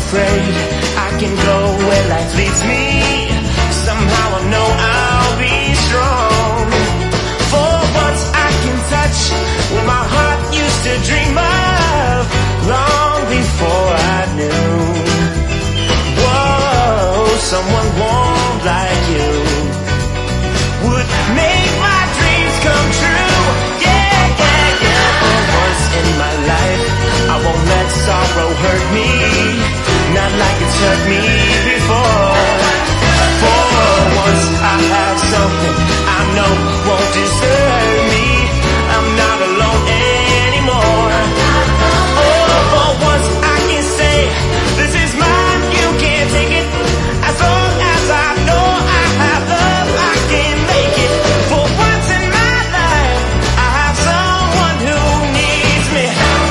afraid. I can go where life leads me. Somehow I know I'll be strong. For once I can touch what my heart used to dream of, long before I knew. Whoa, someone warm like you would make my dreams come true. Yeah, yeah, yeah. For once in my life, I won't let sorrow hurt me, not like it's hurt me before. For once I have something I know won't desert me. I'm not alone anymore. Oh, for once I can say, this is mine, you can't take it. As long as I know I have love, I can make it. For once in my life, I have someone who needs me.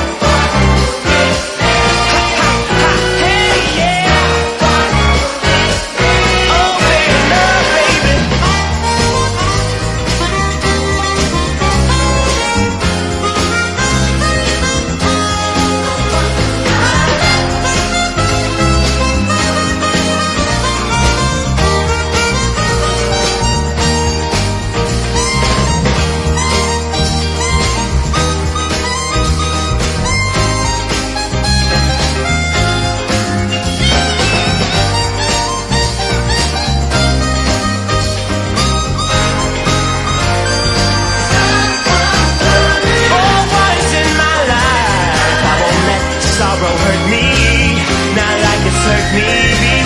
Hey, yeah. Oh, baby, love, baby.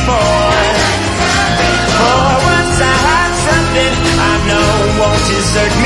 Desert